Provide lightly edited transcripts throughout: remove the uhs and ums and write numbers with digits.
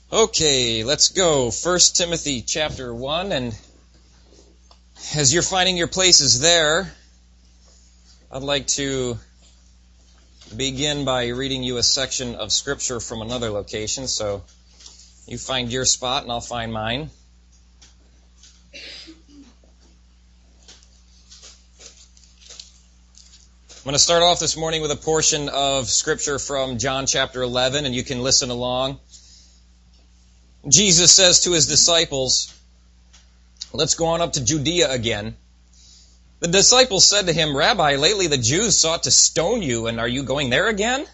Okay, let's go. 1 Timothy chapter 1, and as you're finding your places there, I'd like to begin by reading you a section of Scripture from another location, so you find your spot and I'll find mine. I'm going to start off this morning with a portion of Scripture from John chapter 11, and you can listen along. Jesus says to his disciples, "Let's go on up to Judea again." The disciples said to him, "Rabbi, lately the Jews sought to stone you, and are you going there again?"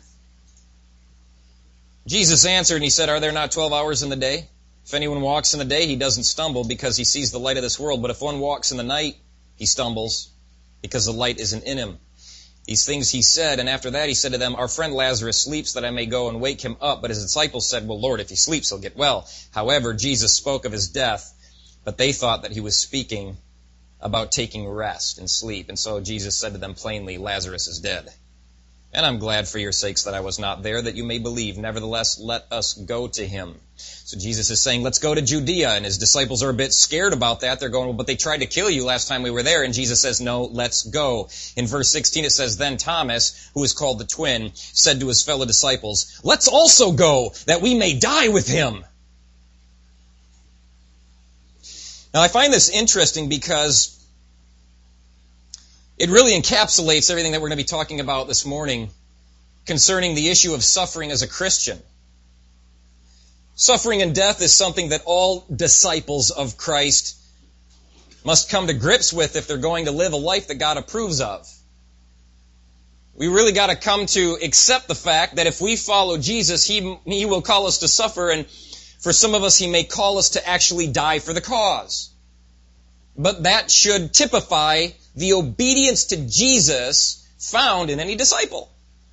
Jesus answered and he said, "Are there not 12 hours in the day? If anyone walks in the day, he doesn't stumble because he sees the light of this world. But if one walks in the night, he stumbles because the light isn't in him." These things he said, and after that he said to them, "Our friend Lazarus sleeps, that I may go and wake him up." But his disciples said, "Well, Lord, if he sleeps, he'll get well." However, Jesus spoke of his death, but they thought that he was speaking about taking rest and sleep. And so Jesus said to them plainly, "Lazarus is dead. And I'm glad for your sakes that I was not there, that you may believe. Nevertheless, let us go to him." So Jesus is saying, let's go to Judea. And his disciples are a bit scared about that. They're going, "Well, but they tried to kill you last time we were there." And Jesus says, "No, let's go." In verse 16 it says, "Then Thomas, who is called the twin, said to his fellow disciples, 'Let's also go, that we may die with him.'" Now I find this interesting because it really encapsulates everything that we're going to be talking about this morning concerning the issue of suffering as a Christian. Suffering and death is something that all disciples of Christ must come to grips with if they're going to live a life that God approves of. We really got to come to accept the fact that if we follow Jesus, He will call us to suffer, and for some of us, He may call us to actually die for the cause. But that should typify the obedience to Jesus found in any disciple.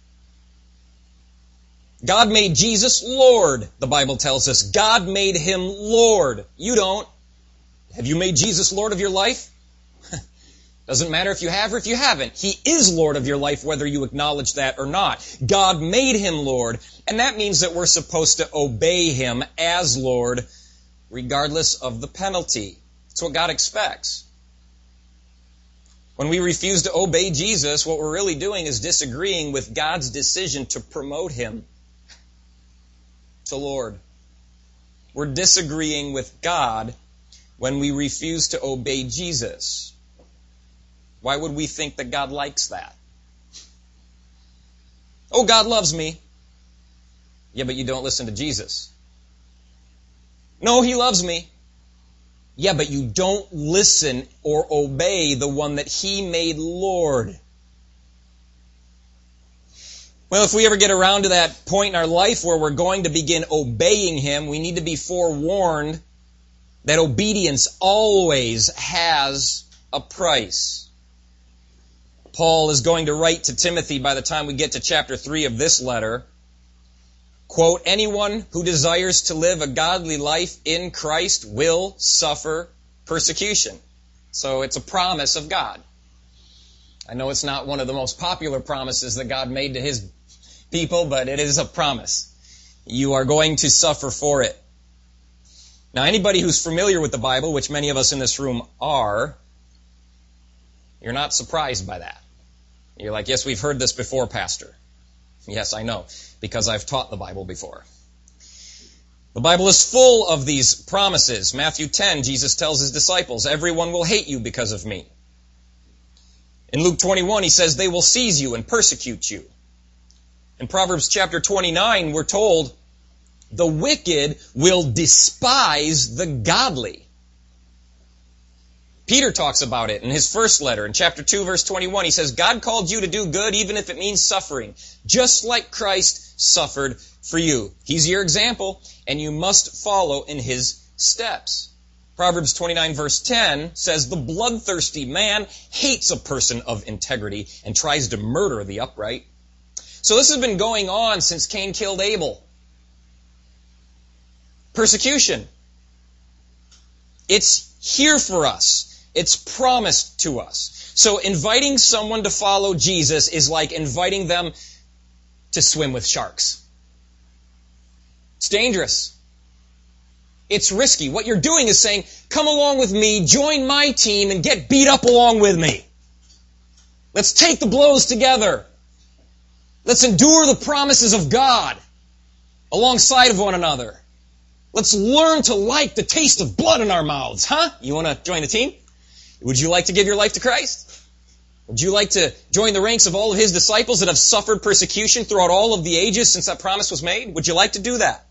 God made Jesus Lord, the Bible tells us. God made Him Lord. You don't. Have you made Jesus Lord of your life? Doesn't matter if you have or if you haven't. He is Lord of your life, whether you acknowledge that or not. God made Him Lord, and that means that we're supposed to obey Him as Lord, regardless of the penalty. That's what God expects. When we refuse to obey Jesus, what we're really doing is disagreeing with God's decision to promote Him to Lord. We're disagreeing with God when we refuse to obey Jesus. Why would we think that God likes that? Oh, God loves me. Yeah, but you don't listen to Jesus. No, He loves me. Yeah, but you don't listen or obey the one that He made Lord. Well, if we ever get around to that point in our life where we're going to begin obeying Him, we need to be forewarned that obedience always has a price. Paul is going to write to Timothy by the time we get to chapter 3 of this letter, quote, "Anyone who desires to live a godly life in Christ will suffer persecution." So it's a promise of God. I know it's not one of the most popular promises that God made to His people, but it is a promise. You are going to suffer for it. Now, anybody who's familiar with the Bible, which many of us in this room are, you're not surprised by that. You're like, "Yes, we've heard this before, Pastor." Yes, I know, because I've taught the Bible before. The Bible is full of these promises. Matthew 10, Jesus tells His disciples, "Everyone will hate you because of me." In Luke 21, He says, "They will seize you and persecute you." In Proverbs chapter 29, we're told, "The wicked will despise the godly." Peter talks about it in his first letter. In chapter 2, verse 21, he says, "God called you to do good even if it means suffering, just like Christ suffered for you." He's your example, and you must follow in His steps. Proverbs 29, verse 10 says, "The bloodthirsty man hates a person of integrity and tries to murder the upright." So this has been going on since Cain killed Abel. Persecution. It's here for us. It's promised to us. So inviting someone to follow Jesus is like inviting them to swim with sharks. It's dangerous. It's risky. What you're doing is saying, come along with me, join my team, and get beat up along with me. Let's take the blows together. Let's endure the promises of God alongside of one another. Let's learn to like the taste of blood in our mouths, huh? You want to join the team? Would you like to give your life to Christ? Would you like to join the ranks of all of His disciples that have suffered persecution throughout all of the ages since that promise was made? Would you like to do that?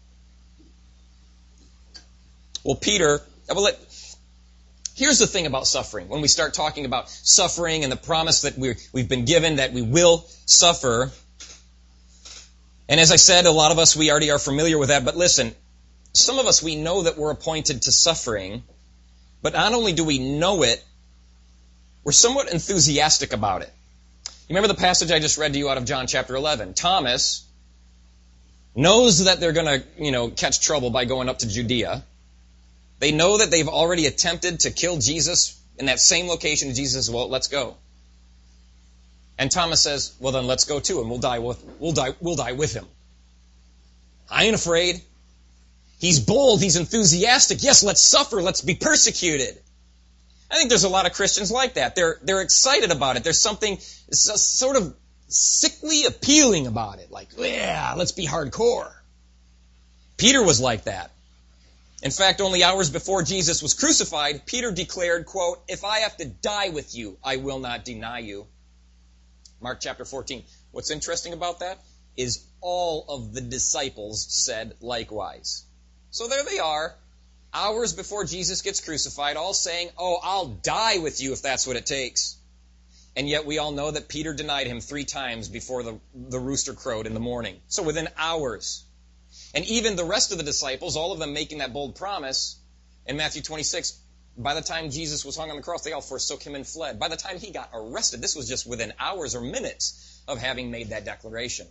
Well, Peter, here's the thing about suffering. When we start talking about suffering and the promise that we've been given that we will suffer, and as I said, a lot of us, we already are familiar with that, but listen, some of us, we know that we're appointed to suffering, but not only do we know it, we're somewhat enthusiastic about it. You remember the passage I just read to you out of John chapter 11? Thomas knows that they're going to, catch trouble by going up to Judea. They know that they've already attempted to kill Jesus in that same location. Jesus says, well, let's go. And Thomas says, well, then let's go too, and we'll die with him. I ain't afraid. He's bold. He's enthusiastic. Yes, let's suffer. Let's be persecuted. I think there's a lot of Christians like that. They're excited about it. There's something sort of sickly appealing about it. Like, yeah, let's be hardcore. Peter was like that. In fact, only hours before Jesus was crucified, Peter declared, quote, if I have to die with you, I will not deny you. Mark chapter 14. What's interesting about that is all of the disciples said likewise. So there they are, hours before Jesus gets crucified, all saying, oh, I'll die with you if that's what it takes. And yet we all know that Peter denied him 3 times before the rooster crowed in the morning. So within hours. And even the rest of the disciples, all of them making that bold promise, in Matthew 26, by the time Jesus was hung on the cross, they all forsook him and fled. By the time he got arrested, this was just within hours or minutes of having made that declaration.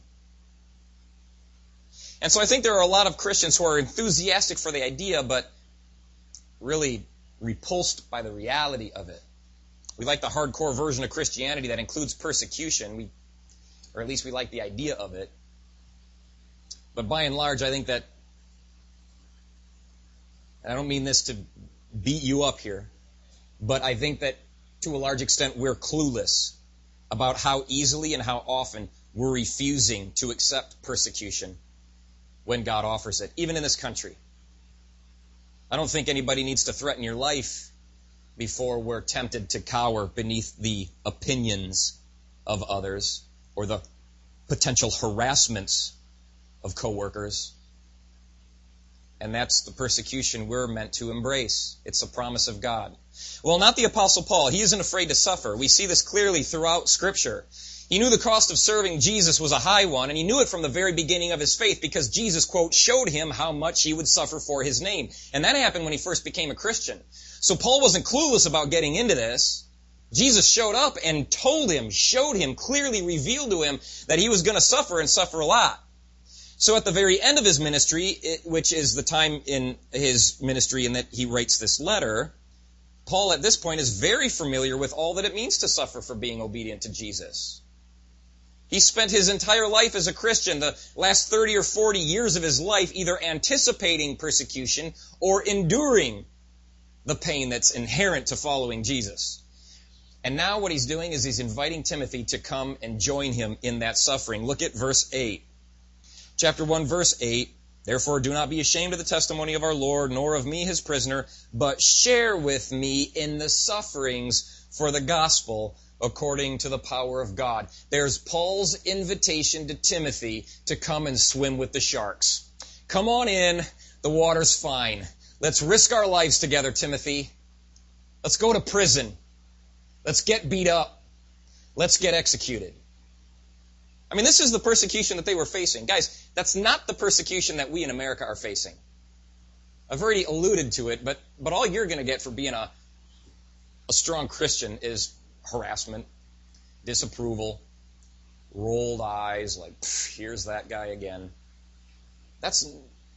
And so I think there are a lot of Christians who are enthusiastic for the idea, but really repulsed by the reality of it. We like the hardcore version of Christianity that includes persecution, or at least we like the idea of it. But by and large, I think that, and I don't mean this to beat you up here, but I think that to a large extent we're clueless about how easily and how often we're refusing to accept persecution when God offers it, even in this country. I don't think anybody needs to threaten your life before we're tempted to cower beneath the opinions of others or the potential harassments of coworkers. And that's the persecution we're meant to embrace. It's a promise of God. Well, not the Apostle Paul. He isn't afraid to suffer. We see this clearly throughout Scripture. He knew the cost of serving Jesus was a high one, and he knew it from the very beginning of his faith because Jesus, quote, showed him how much he would suffer for his name. And that happened when he first became a Christian. So Paul wasn't clueless about getting into this. Jesus showed up and told him, showed him, clearly revealed to him that he was going to suffer and suffer a lot. So at the very end of his ministry, which is the time in his ministry in that he writes this letter, Paul at this point is very familiar with all that it means to suffer for being obedient to Jesus. He spent his entire life as a Christian, the last 30 or 40 years of his life, either anticipating persecution or enduring the pain that's inherent to following Jesus. And now what he's doing is he's inviting Timothy to come and join him in that suffering. Look at verse 8. Chapter 1, verse 8. Therefore do not be ashamed of the testimony of our Lord, nor of me his prisoner, but share with me in the sufferings for the gospel according to the power of God. There's Paul's invitation to Timothy to come and swim with the sharks. Come on in, the water's fine. Let's risk our lives together, Timothy. Let's go to prison. Let's get beat up. Let's get executed. I mean, this is the persecution that they were facing. Guys, that's not the persecution that we in America are facing. I've already alluded to it, but all you're going to get for being a strong Christian is harassment, disapproval, rolled eyes, like, here's that guy again. That's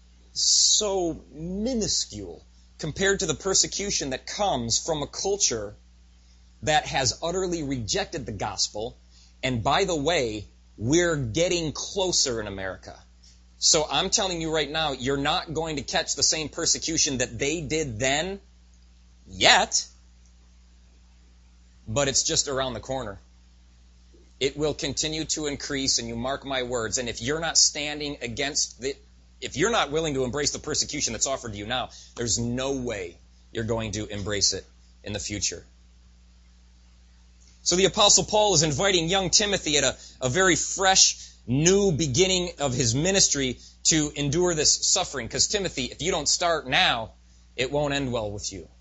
so minuscule compared to the persecution that comes from a culture that has utterly rejected the gospel. And by the way, we're getting closer in America So I'm telling you right now, you're not going to catch the same persecution that they did then yet, but it's just around the corner. It will continue to increase, and you mark my words. And if you're not standing against if you're not willing to embrace the persecution that's offered to you now, there's no way you're going to embrace it in the future. So the Apostle Paul is inviting young Timothy at a very fresh, new beginning of his ministry to endure this suffering. Because Timothy, if you don't start now, it won't end well with you.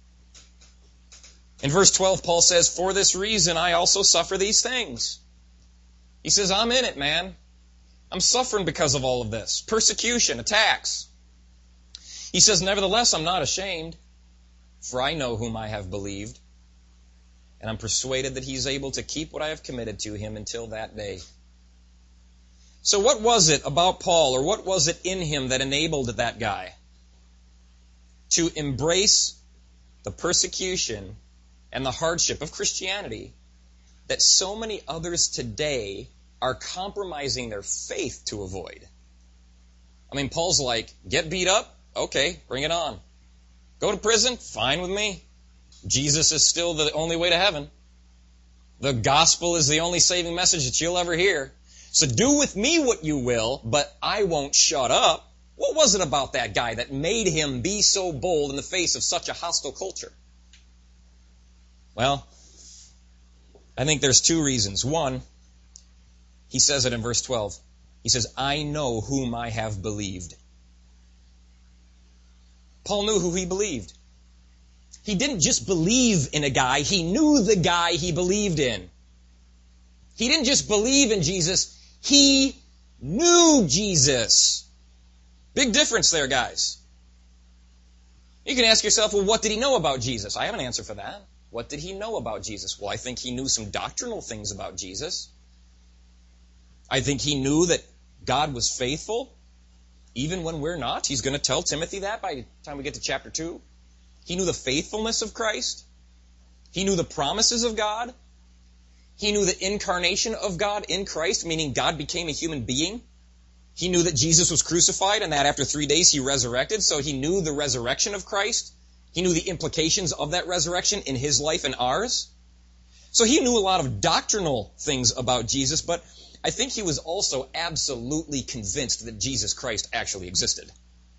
In verse 12, Paul says, "For this reason I also suffer these things." He says, I'm in it, man. I'm suffering because of all of this. Persecution, attacks. He says, "Nevertheless, I'm not ashamed, for I know whom I have believed, and I'm persuaded that he's able to keep what I have committed to him until that day." So what was it about Paul, or what was it in him that enabled that guy to embrace the persecution and the hardship of Christianity that so many others today are compromising their faith to avoid? I mean, Paul's like, get beat up? Okay, bring it on. Go to prison? Fine with me. Jesus is still the only way to heaven. The gospel is the only saving message that you'll ever hear. So do with me what you will, but I won't shut up. What was it about that guy that made him be so bold in the face of such a hostile culture? Well, I think there's two reasons. One, he says it in verse 12. He says, "I know whom I have believed." Paul knew who he believed. He didn't just believe in a guy, he knew the guy he believed in. He didn't just believe in Jesus, he knew Jesus. Big difference there, guys. You can ask yourself, well, what did he know about Jesus? I have an answer for that. What did he know about Jesus? Well, I think he knew some doctrinal things about Jesus. I think he knew that God was faithful, even when we're not. He's going to tell Timothy that by the time we get to chapter 2. He knew the faithfulness of Christ. He knew the promises of God. He knew the incarnation of God in Christ, meaning God became a human being. He knew that Jesus was crucified and that after 3 days he resurrected, so he knew the resurrection of Christ. He knew the implications of that resurrection in his life and ours. So he knew a lot of doctrinal things about Jesus, but I think he was also absolutely convinced that Jesus Christ actually existed.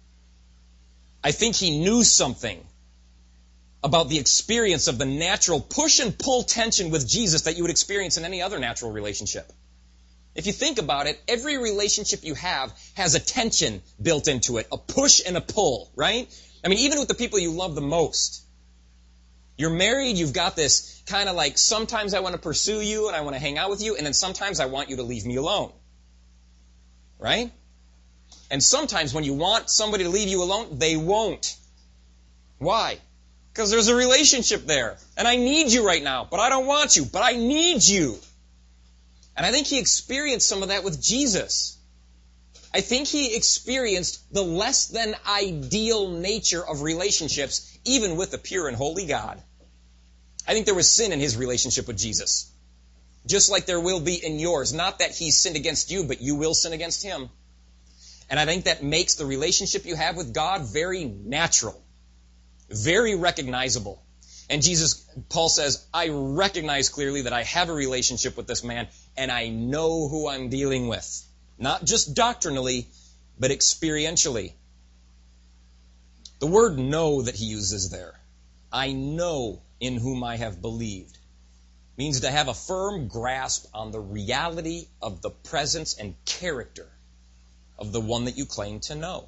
I think he knew something about the experience of the natural push and pull tension with Jesus that you would experience in any other natural relationship. If you think about it, every relationship you have has a tension built into it, a push and a pull, right? I mean, even with the people you love the most. You're married, you've got this kind of like, sometimes I want to pursue you and I want to hang out with you, and then sometimes I want you to leave me alone. Right? And sometimes when you want somebody to leave you alone, they won't. Why? Because there's a relationship there. And I need you right now, but I don't want you, but I need you. And I think he experienced some of that with Jesus. I think he experienced the less than ideal nature of relationships, even with a pure and holy God. I think there was sin in his relationship with Jesus. Just like there will be in yours. Not that he sinned against you, but you will sin against him. And I think that makes the relationship you have with God very natural. Very recognizable. And Paul says, I recognize clearly that I have a relationship with this man, and I know who I'm dealing with. Not just doctrinally, but experientially. The word know that he uses there, I know in whom I have believed, means to have a firm grasp on the reality of the presence and character of the one that you claim to know.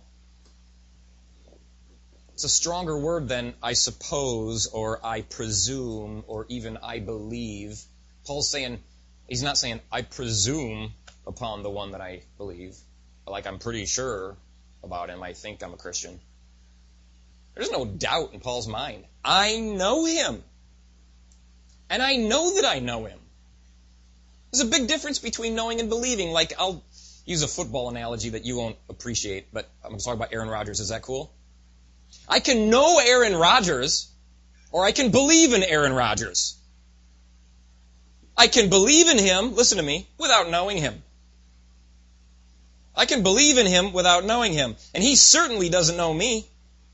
It's a stronger word than I suppose, or I presume, or even I believe. Paul's saying, he's not saying, I presume upon the one that I believe. Like I'm pretty sure about him. I think I'm a Christian. There's no doubt in Paul's mind. I know him. And I know that I know him. There's a big difference between knowing and believing. Like, I'll use a football analogy that you won't appreciate, but I'm talking about Aaron Rodgers. Is that cool? I can know Aaron Rodgers, or I can believe in Aaron Rodgers. I can believe in him, listen to me, without knowing him. I can believe in him without knowing him. And he certainly doesn't know me.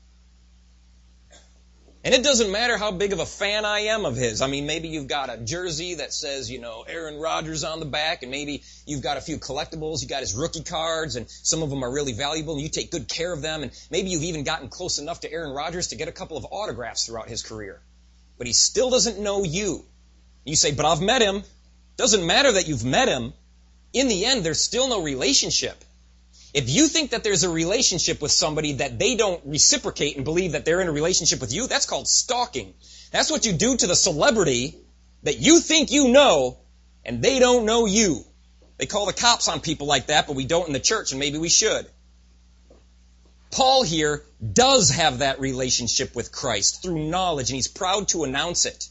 And it doesn't matter how big of a fan I am of his. I mean, maybe you've got a jersey that says, Aaron Rodgers on the back, and maybe you've got a few collectibles, you got his rookie cards, and some of them are really valuable, and you take good care of them, and maybe you've even gotten close enough to Aaron Rodgers to get a couple of autographs throughout his career. But he still doesn't know you. You say, but I've met him. Doesn't matter that you've met him. In the end, there's still no relationship. If you think that there's a relationship with somebody that they don't reciprocate and believe that they're in a relationship with you, that's called stalking. That's what you do to the celebrity that you think you know and they don't know you. They call the cops on people like that, but we don't in the church, and maybe we should. Paul here does have that relationship with Christ through knowledge, and he's proud to announce it.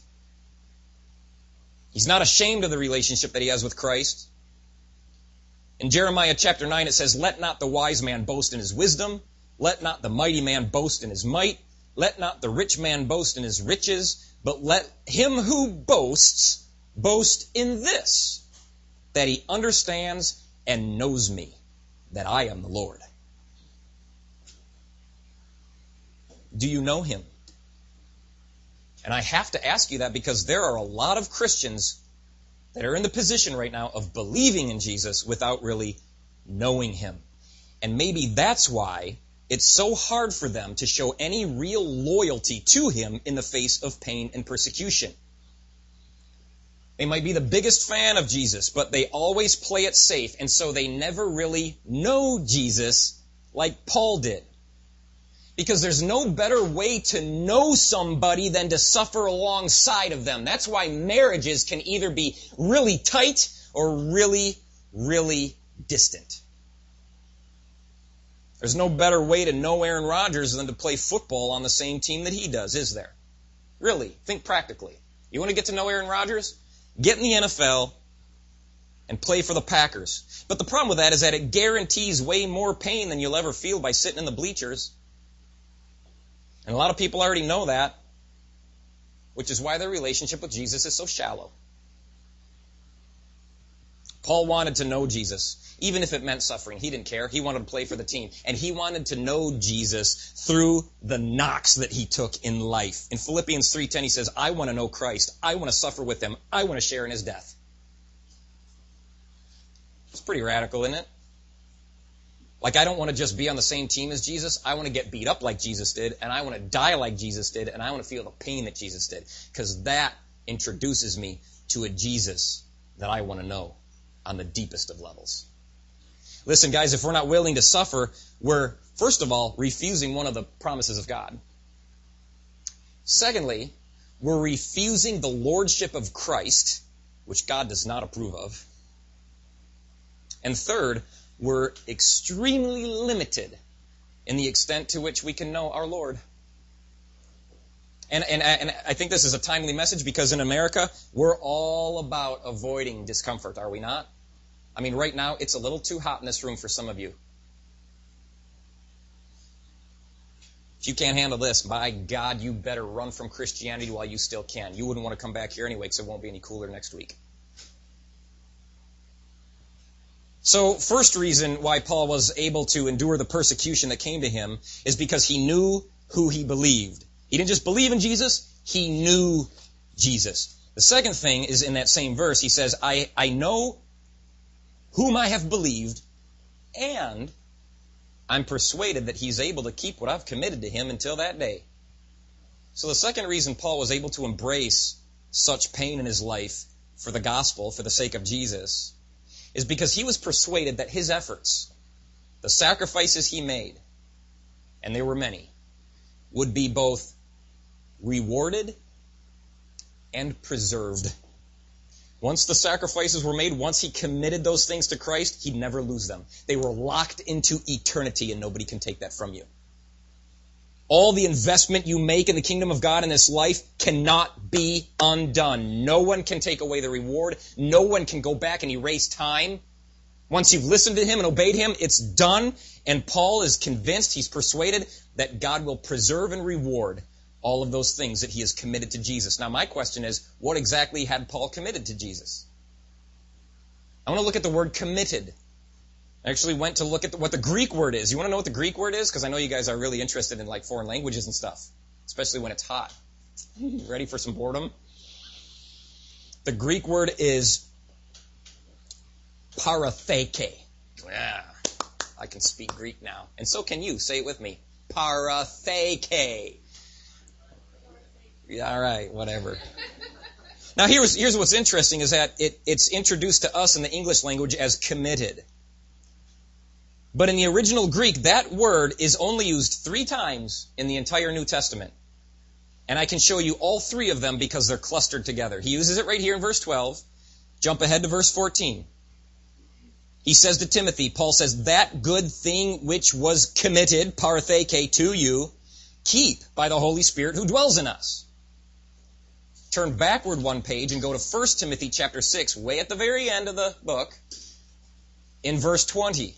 He's not ashamed of the relationship that he has with Christ. In Jeremiah chapter 9 it says, let not the wise man boast in his wisdom, let not the mighty man boast in his might, let not the rich man boast in his riches, but let him who boasts boast in this, that he understands and knows me, that I am the Lord. Do you know him? And I have to ask you that because there are a lot of Christians that are in the position right now of believing in Jesus without really knowing him. And maybe that's why it's so hard for them to show any real loyalty to him in the face of pain and persecution. They might be the biggest fan of Jesus, but they always play it safe, and so they never really know Jesus like Paul did. Because there's no better way to know somebody than to suffer alongside of them. That's why marriages can either be really tight or really, really distant. There's no better way to know Aaron Rodgers than to play football on the same team that he does, is there? Really, think practically. You want to get to know Aaron Rodgers? Get in the NFL and play for the Packers. But the problem with that is that it guarantees way more pain than you'll ever feel by sitting in the bleachers. And a lot of people already know that, which is why their relationship with Jesus is so shallow. Paul wanted to know Jesus, even if it meant suffering. He didn't care. He wanted to play for the team. And he wanted to know Jesus through the knocks that he took in life. In Philippians 3:10, he says, I want to know Christ. I want to suffer with him. I want to share in his death. It's pretty radical, isn't it? Like, I don't want to just be on the same team as Jesus. I want to get beat up like Jesus did, and I want to die like Jesus did, and I want to feel the pain that Jesus did, because that introduces me to a Jesus that I want to know on the deepest of levels. Listen, guys, if we're not willing to suffer, we're, first of all, refusing one of the promises of God. Secondly, we're refusing the lordship of Christ, which God does not approve of. And third, we're extremely limited in the extent to which we can know our Lord. And I think this is a timely message because in America, we're all about avoiding discomfort, are we not? I mean, right now, it's a little too hot in this room for some of you. If you can't handle this, by God, you better run from Christianity while you still can. You wouldn't want to come back here anyway because it won't be any cooler next week. So, first reason why Paul was able to endure the persecution that came to him is because he knew who he believed. He didn't just believe in Jesus, he knew Jesus. The second thing is in that same verse, he says, I know whom I have believed, and I'm persuaded that he's able to keep what I've committed to him until that day. So the second reason Paul was able to embrace such pain in his life for the gospel, for the sake of Jesus, is because he was persuaded that his efforts, the sacrifices he made, and there were many, would be both rewarded and preserved. Once the sacrifices were made, once he committed those things to Christ, he'd never lose them. They were locked into eternity, and nobody can take that from you. All the investment you make in the kingdom of God in this life cannot be undone. No one can take away the reward. No one can go back and erase time. Once you've listened to him and obeyed him, it's done. And Paul is convinced, he's persuaded, that God will preserve and reward all of those things that he has committed to Jesus. Now, my question is, what exactly had Paul committed to Jesus? I want to look at the word committed. I actually went to look at what the Greek word is. You want to know what the Greek word is? Because I know you guys are really interested in like foreign languages and stuff, especially when it's hot. Ready for some boredom? The Greek word is paratheke. Yeah, I can speak Greek now. And so can you. Say it with me. Paratheke. Yeah, all right, whatever. Now here's what's interesting is that it's introduced to us in the English language as committed. But in the original Greek, that word is only used 3 times in the entire New Testament. And I can show you all 3 of them because they're clustered together. He uses it right here in verse 12. Jump ahead to verse 14. He says to Timothy, Paul says, that good thing which was committed, paratheke, to you, keep by the Holy Spirit who dwells in us. Turn backward 1 page and go to 1 Timothy chapter 6, way at the very end of the book, in verse 20.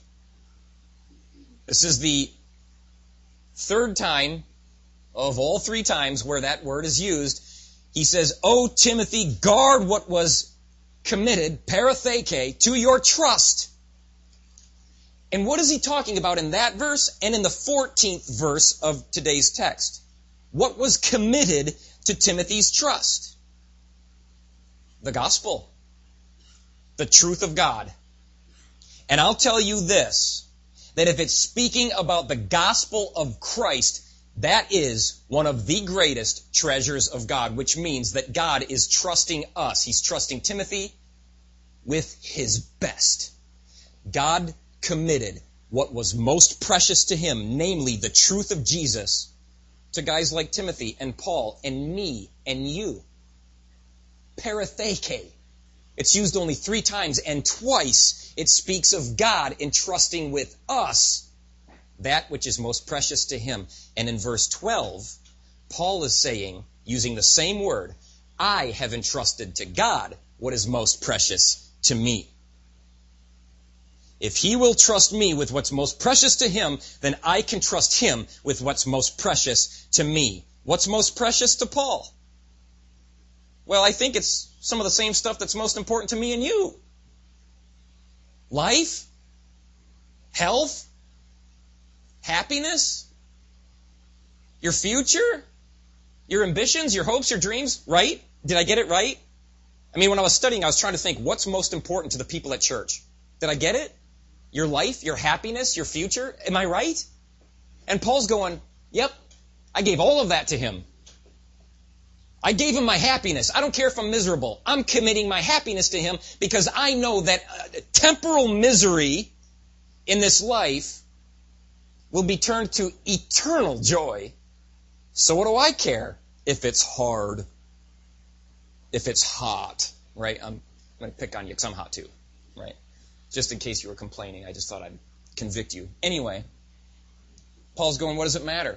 This is the 3rd time of all 3 times where that word is used. He says, O Timothy, guard what was committed, paratheke, to your trust. And what is he talking about in that verse and in the 14th verse of today's text? What was committed to Timothy's trust? The gospel. The truth of God. And I'll tell you this, that if it's speaking about the gospel of Christ, that is one of the greatest treasures of God, which means that God is trusting us. He's trusting Timothy with his best. God committed what was most precious to him, namely the truth of Jesus, to guys like Timothy and Paul and me and you. Paratheke. It's used only 3 times, and twice it speaks of God entrusting with us that which is most precious to him. And in verse 12, Paul is saying, using the same word, I have entrusted to God what is most precious to me. If he will trust me with what's most precious to him, then I can trust him with what's most precious to me. What's most precious to Paul? Well, I think it's some of the same stuff that's most important to me and you. Life, health, happiness, your future, your ambitions, your hopes, your dreams, right? Did I get it right? I mean, when I was studying, I was trying to think, what's most important to the people at church? Did I get it? Your life, your happiness, your future? Am I right? And Paul's going, yep, I gave all of that to him. I gave him my happiness. I don't care if I'm miserable. I'm committing my happiness to him because I know that temporal misery in this life will be turned to eternal joy. So what do I care if it's hard, if it's hot, right? I'm going to pick on you because I'm hot too, right? Just in case you were complaining, I just thought I'd convict you. Anyway, Paul's going, what does it matter?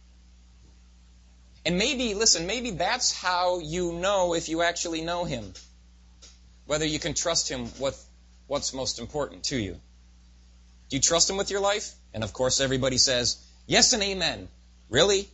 And maybe, listen, maybe that's how you know if you actually know him. Whether you can trust him with what's most important to you. Do you trust him with your life? And of course everybody says, yes and amen. Really?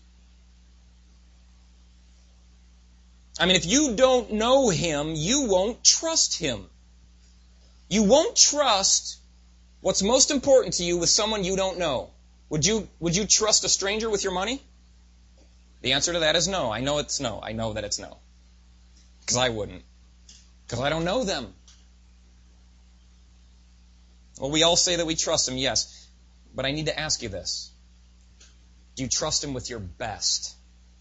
I mean, if you don't know him, you won't trust him. You won't trust what's most important to you with someone you don't know. Would you trust a stranger with your money? The answer to that is no. I know it's no. I know that it's no. Because I wouldn't. Because I don't know them. Well, we all say that we trust him, yes. But I need to ask you this. Do you trust him with your best?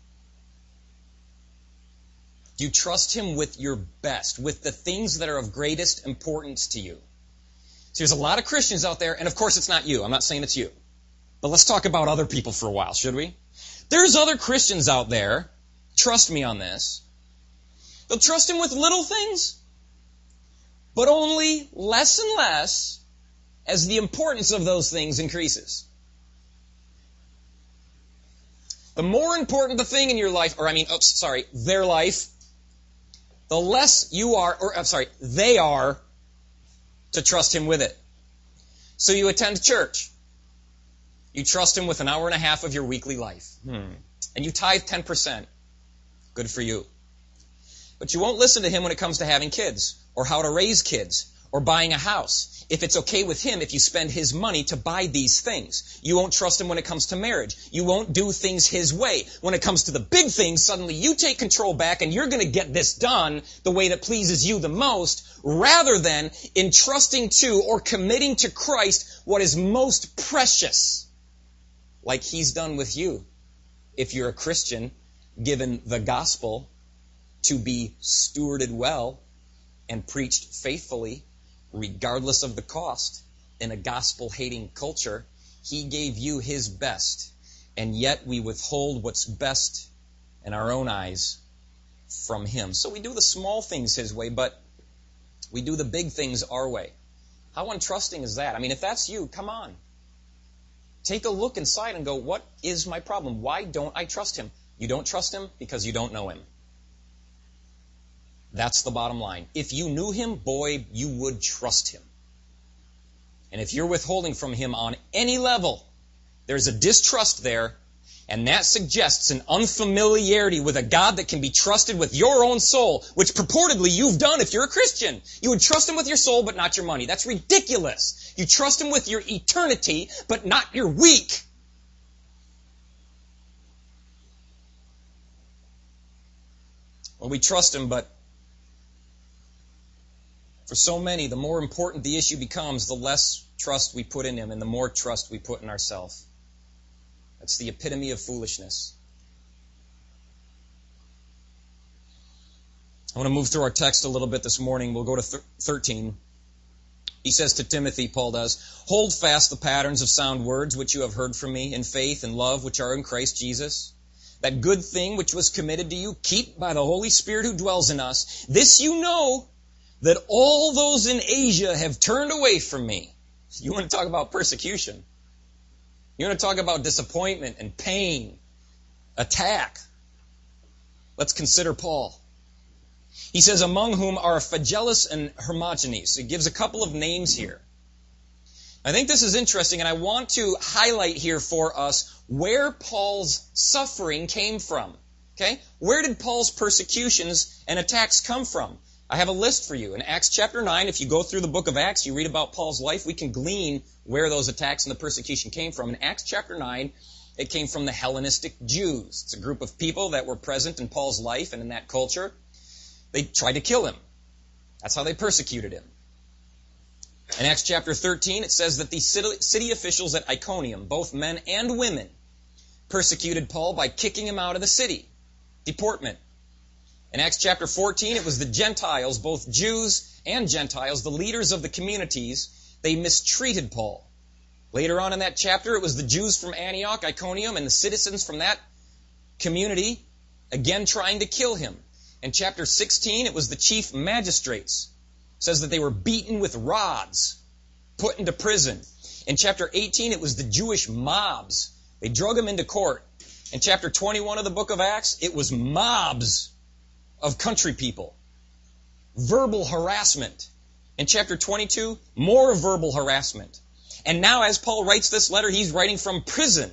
Do you trust him with your best? With the things that are of greatest importance to you? So there's a lot of Christians out there, and of course it's not you. I'm not saying it's you. But let's talk about other people for a while, should we? There's other Christians out there, trust me on this, they'll trust him with little things, but only less and less as the importance of those things increases. The more important the thing in your life, their life, the less they are to trust him with it. So you attend church. You trust him with an hour and a half of your weekly life. And you tithe 10%. Good for you. But you won't listen to him when it comes to having kids, or how to raise kids, or buying a house. If it's okay with him if you spend his money to buy these things. You won't trust him when it comes to marriage. You won't do things his way. When it comes to the big things, suddenly you take control back and you're going to get this done the way that pleases you the most, rather than entrusting to or committing to Christ what is most precious, like he's done with you. If you're a Christian, given the gospel to be stewarded well and preached faithfully, regardless of the cost, in a gospel-hating culture, he gave you his best, and yet we withhold what's best in our own eyes from him. So we do the small things his way, but we do the big things our way. How untrusting is that? I mean, if that's you, come on. Take a look inside and go, what is my problem? Why don't I trust him? You don't trust him because you don't know him. That's the bottom line. If you knew him, boy, you would trust him. And if you're withholding from him on any level, there's a distrust there, and that suggests an unfamiliarity with a God that can be trusted with your own soul, which purportedly you've done if you're a Christian. You would trust him with your soul, but not your money. That's ridiculous. You trust him with your eternity, but not your week. Well, we trust him, but for so many, the more important the issue becomes, the less trust we put in him and the more trust we put in ourselves. That's the epitome of foolishness. I want to move through our text a little bit this morning. We'll go to 13. He says to Timothy, Paul does, "Hold fast the patterns of sound words which you have heard from me in faith and love which are in Christ Jesus. That good thing which was committed to you, keep by the Holy Spirit who dwells in us. This you know, that all those in Asia have turned away from me." You want to talk about persecution? You want to talk about disappointment and pain, attack? Let's consider Paul. He says, among whom are Phygellus and Hermogenes. He gives a couple of names here. I think this is interesting, and I want to highlight here for us where Paul's suffering came from. Okay? Where did Paul's persecutions and attacks come from? I have a list for you. In Acts chapter 9, if you go through the book of Acts, you read about Paul's life, we can glean where those attacks and the persecution came from. In Acts chapter 9, it came from the Hellenistic Jews. It's a group of people that were present in Paul's life and in that culture. They tried to kill him. That's how they persecuted him. In Acts chapter 13, it says that the city officials at Iconium, both men and women, persecuted Paul by kicking him out of the city. Deportment. In Acts chapter 14, it was the Gentiles, both Jews and Gentiles, the leaders of the communities, they mistreated Paul. Later on in that chapter, it was the Jews from Antioch, Iconium, and the citizens from that community, again trying to kill him. In chapter 16, it was the chief magistrates. It says that they were beaten with rods, put into prison. In chapter 18, it was the Jewish mobs. They drug him into court. In chapter 21 of the book of Acts, it was mobs of country people. Verbal harassment. In chapter 22, more verbal harassment. And now, as Paul writes this letter, he's writing from prison.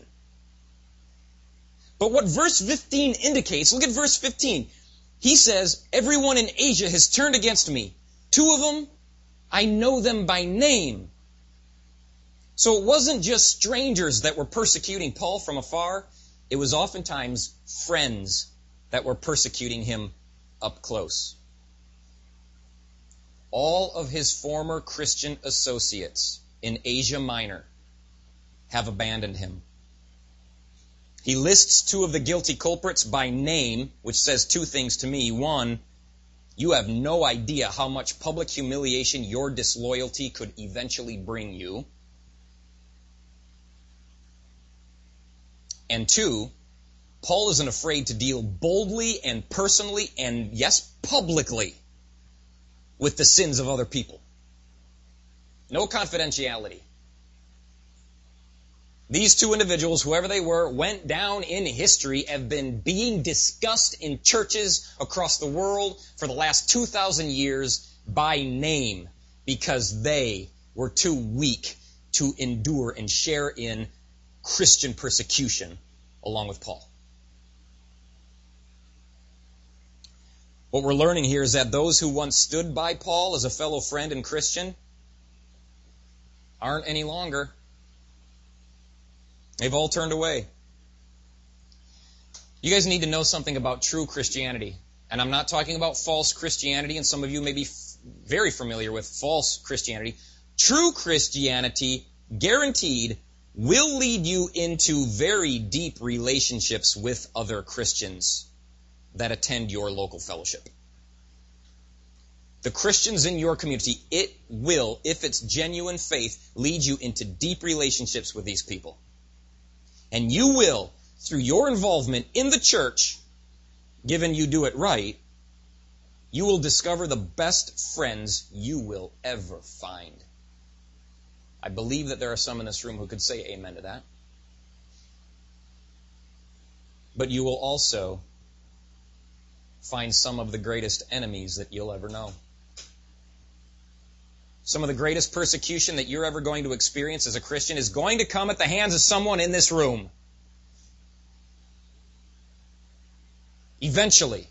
But what verse 15 indicates, look at verse 15. He says, everyone in Asia has turned against me. 2 of them, I know them by name. So it wasn't just strangers that were persecuting Paul from afar. It was oftentimes friends that were persecuting him up close. All of his former Christian associates in Asia Minor have abandoned him. He lists 2 of the guilty culprits by name, which says 2 things to me. 1, you have no idea how much public humiliation your disloyalty could eventually bring you. And 2, Paul isn't afraid to deal boldly and personally and, yes, publicly with the sins of other people. No confidentiality. These 2 individuals, whoever they were, went down in history, have been being discussed in churches across the world for the last 2,000 years by name because they were too weak to endure and share in Christian persecution along with Paul. What we're learning here is that those who once stood by Paul as a fellow friend and Christian aren't any longer. They've all turned away. You guys need to know something about true Christianity. And I'm not talking about false Christianity, and some of you may be very familiar with false Christianity. True Christianity, guaranteed, will lead you into very deep relationships with other Christians that attend your local fellowship. The Christians in your community, it will, if it's genuine faith, lead you into deep relationships with these people. And you will, through your involvement in the church, given you do it right, you will discover the best friends you will ever find. I believe that there are some in this room who could say amen to that. But you will also find some of the greatest enemies that you'll ever know. Some of the greatest persecution that you're ever going to experience as a Christian is going to come at the hands of someone in this room. Eventually.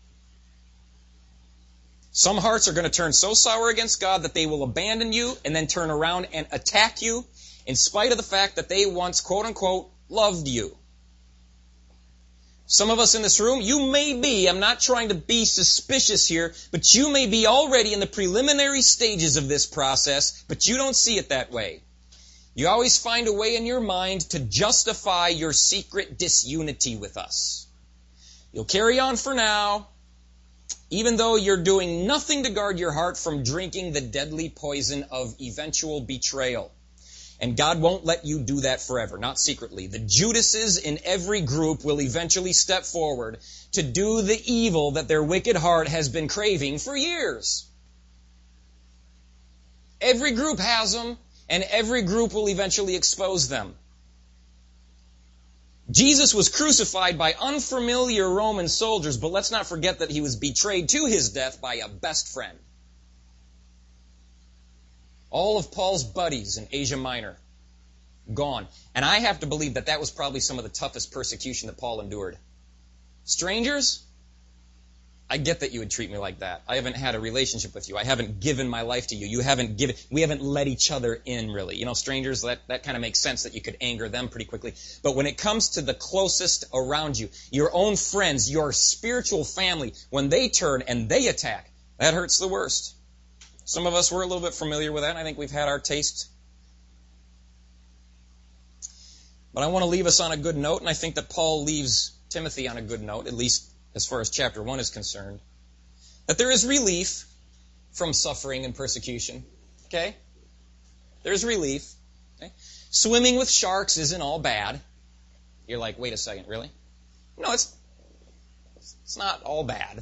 Some hearts are going to turn so sour against God that they will abandon you and then turn around and attack you in spite of the fact that they once, quote unquote, loved you. Some of us in this room, you may be, I'm not trying to be suspicious here, but you may be already in the preliminary stages of this process, but you don't see it that way. You always find a way in your mind to justify your secret disunity with us. You'll carry on for now, even though you're doing nothing to guard your heart from drinking the deadly poison of eventual betrayal. And God won't let you do that forever, not secretly. The Judases in every group will eventually step forward to do the evil that their wicked heart has been craving for years. Every group has them, and every group will eventually expose them. Jesus was crucified by unfamiliar Roman soldiers, but let's not forget that he was betrayed to his death by a best friend. All of Paul's buddies in Asia Minor, gone. And I have to believe that that was probably some of the toughest persecution that Paul endured. Strangers? I get that you would treat me like that. I haven't had a relationship with you. I haven't given my life to you. We haven't let each other in, really. You know, strangers, that kind of makes sense that you could anger them pretty quickly. But when it comes to the closest around you, your own friends, your spiritual family, when they turn and they attack, that hurts the worst. Some of us were a little bit familiar with that, and I think we've had our taste. But I want to leave us on a good note, and I think that Paul leaves Timothy on a good note, at least as far as chapter 1 is concerned, that there is relief from suffering and persecution. Okay? There's relief. Okay? Swimming with sharks isn't all bad. You're like, wait a second, really? No, it's not all bad.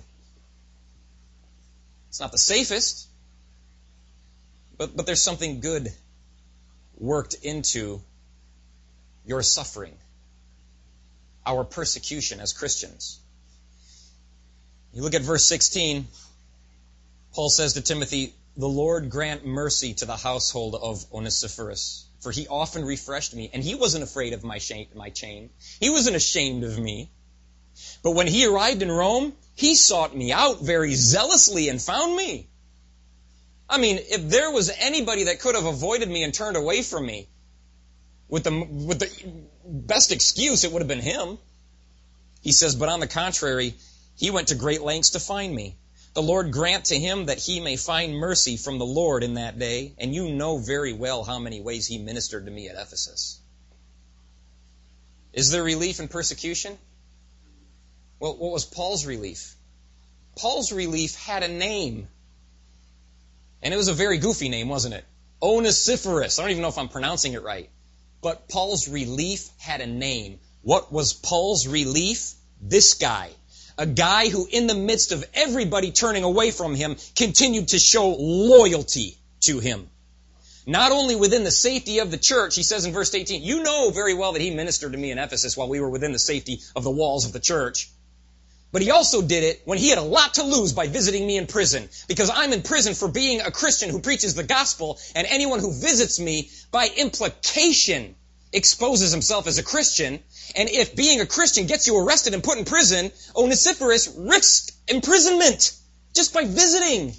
It's not the safest. But there's something good worked into your suffering, our persecution as Christians. You look at verse 16, Paul says to Timothy, "The Lord grant mercy to the household of Onesiphorus, for he often refreshed me, and he wasn't afraid of my chain. He wasn't ashamed of me. But when he arrived in Rome, he sought me out very zealously and found me." I mean, if there was anybody that could have avoided me and turned away from me, with the best excuse, it would have been him. He says, "But on the contrary, he went to great lengths to find me. The Lord grant to him that he may find mercy from the Lord in that day. And you know very well how many ways he ministered to me at Ephesus." Is there relief in persecution? Well, what was Paul's relief? Paul's relief had a name. And it was a very goofy name, wasn't it? Onesiphorus. I don't even know if I'm pronouncing it right. But Paul's relief had a name. What was Paul's relief? This guy. A guy who, in the midst of everybody turning away from him, continued to show loyalty to him. Not only within the safety of the church, he says in verse 18, you know very well that he ministered to me in Ephesus while we were within the safety of the walls of the church. But he also did it when he had a lot to lose by visiting me in prison, because I'm in prison for being a Christian who preaches the gospel, and anyone who visits me, by implication, exposes himself as a Christian, and if being a Christian gets you arrested and put in prison, Onesiphorus risked imprisonment just by visiting.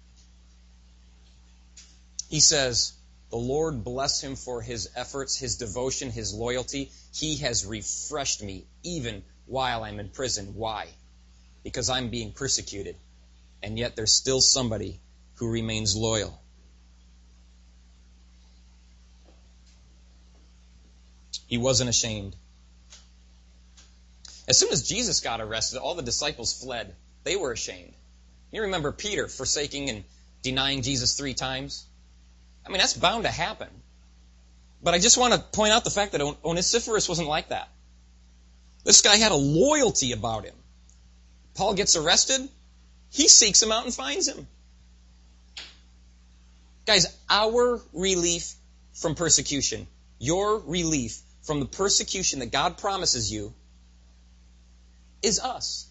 He says, the Lord bless him for his efforts, his devotion, his loyalty. He has refreshed me even while I'm in prison. Why? Because I'm being persecuted. And yet there's still somebody who remains loyal. He wasn't ashamed. As soon as Jesus got arrested, all the disciples fled. They were ashamed. You remember Peter forsaking and denying Jesus 3 times? I mean, that's bound to happen. But I just want to point out the fact that Onesiphorus wasn't like that. This guy had a loyalty about him. Paul gets arrested. He seeks him out and finds him. Guys, our relief from persecution, your relief from the persecution that God promises you, is us.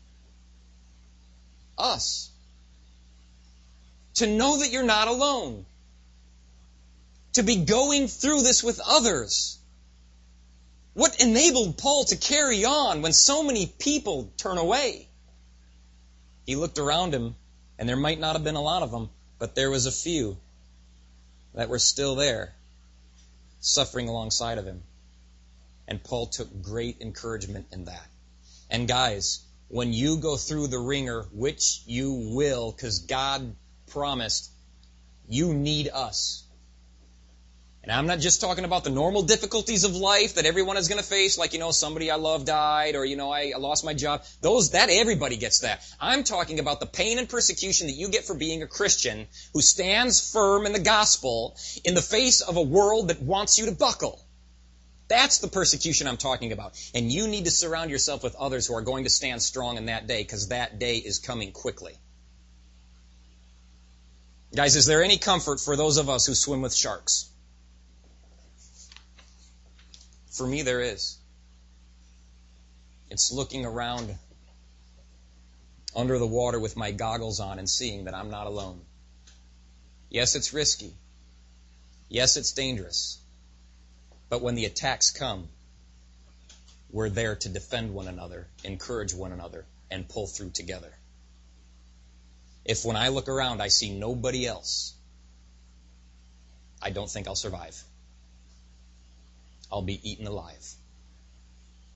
Us. To know that you're not alone. To be going through this with others. What enabled Paul to carry on when so many people turn away? He looked around him, and there might not have been a lot of them, but there was a few that were still there, suffering alongside of him. And Paul took great encouragement in that. And guys, when you go through the ringer, which you will, because God promised, you need us. And I'm not just talking about the normal difficulties of life that everyone is going to face, like, somebody I love died, or, I lost my job. That everybody gets that. I'm talking about the pain and persecution that you get for being a Christian who stands firm in the gospel in the face of a world that wants you to buckle. That's the persecution I'm talking about. And you need to surround yourself with others who are going to stand strong in that day, because that day is coming quickly. Guys, is there any comfort for those of us who swim with sharks? For me, there is. It's looking around under the water with my goggles on and seeing that I'm not alone. Yes, it's risky. Yes, it's dangerous. But when the attacks come, we're there to defend one another, encourage one another, and pull through together. If when I look around I see nobody else, I don't think I'll survive. I'll be eaten alive.